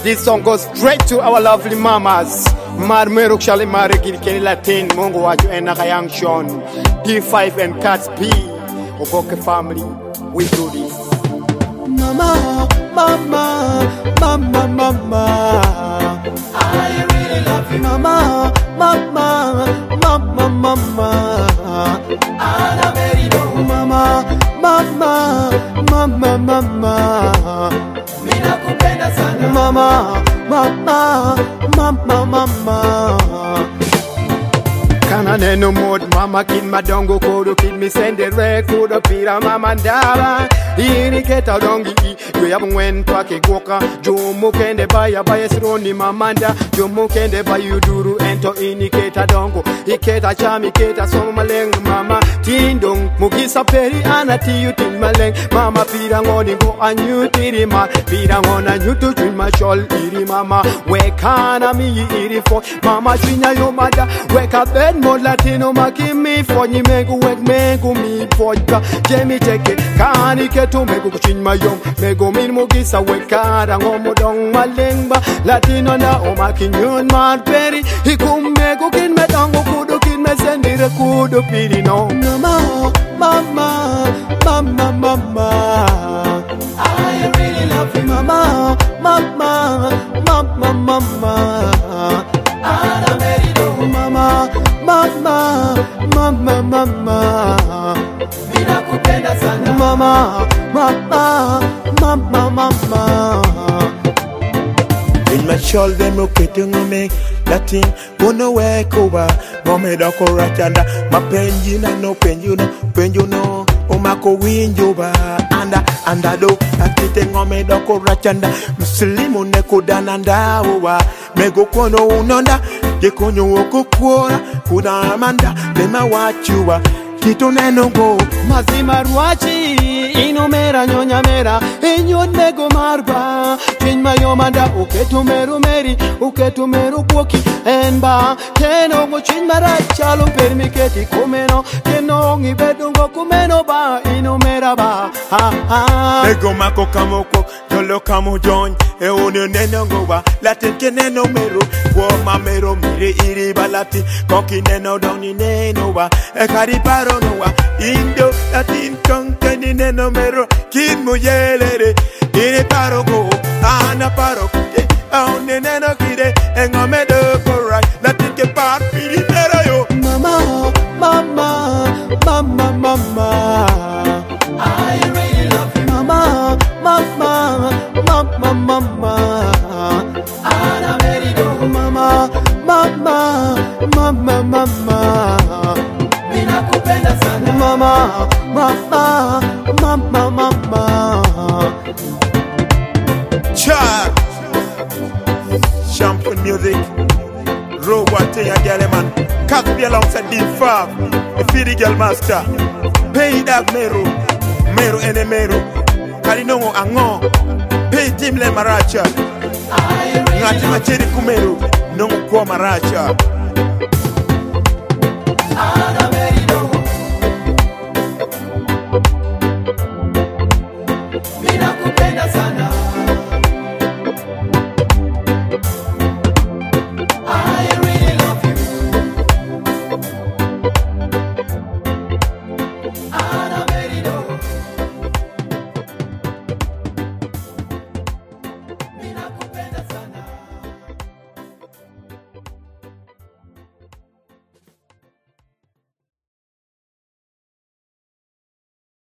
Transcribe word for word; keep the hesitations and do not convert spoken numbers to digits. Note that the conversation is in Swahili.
This song goes straight to our lovely mamas. Mar Meruk Shali Mare Gilkeni Latin, Mongo Waju and Nakayang Sean, D five and Cats P, Ogoke family, we do this. Mama, mama, mama, mama, I really love you. Mama, mama, mama, mama, Anna Mary, mama, mama, mama, mama, Mina kupenda sana. Mama, mama, mama, mama. Kana neno mod mama kin madongo kodo kin mi sende re kodo pira mama ndaba ini keta dongi i yo ya mwen to ke goka jomo kende baya baya sironi mamanda jomo kende bayu duru ento ini keta dongo iketa chami keta so maleng mama tindong mugisa peri ana tiyu tin maleng mama pira ngoni go anyu tiri ma pira ngona nyutu twin ma shol iri mama we kana mi iri fo mama twinya yo mada we ka ben mo latino makimi fo nyi megu wek megu mi podka jemi cheke kani ketu megu kuchin mayom megu min mugisa we kara ngomo dong malengba latino na o makinyun mar peri hikum megu kin medongo kudu kin mesendire kudu piri no Mama, mama, mama, mama, I really love you. Mama, mama, mama, mama, Anna Mary, mama, mama, mama, mama, Mina kupenda sana. Mama, mama, mama, mama. In my shoulder, no getting me. Latin, go nowhere, cover. Mome doko rachanda, my penjina no penjuno, penjuno, o mako winjoba, anda, anda do, akite ngome doko rachanda, muslimu neko dananda owa, mego kono unonda, ye konyo oko kuora, kuna amanda, lema wachuwa, kito neno go, mazima ruachi, ino mera nyonya mera, inyo nego marba, chin mayomanda, uketu meru meri, uketu meru kuoki, enba, keno go chin mara chalo permiketi kumeno, keno ngi bedungo kumeno ba, ino mera ba, ha ha. Ego mako kamoko, tolo kamo join, e ono neno go ba, latin ke neno meru, wo ma meru miri iri balati, koki neno doni neno ba, e kariparo no wa, indo latin konke ni neno meru, kin mo yelere, iri paro go, ana paro kute, aone neno kide, e ngome do korai, latin ke par piri mero yo. Mama, mama, mama, mama, I really love you. Mama, mama, mama, mama, Anna Mary, mama, mama, mama, mama, Mina kupenda sana. Mama, mama, mama, mama. Char Champion music Robot ya Galeman Cat be alongside D five a Fidi Girl Master Pay Dag Meru Meru ene Meru Kalinongo Ango Pay Timle Maracha Ngati Macheri Kumeru Nongo Kwa Maracha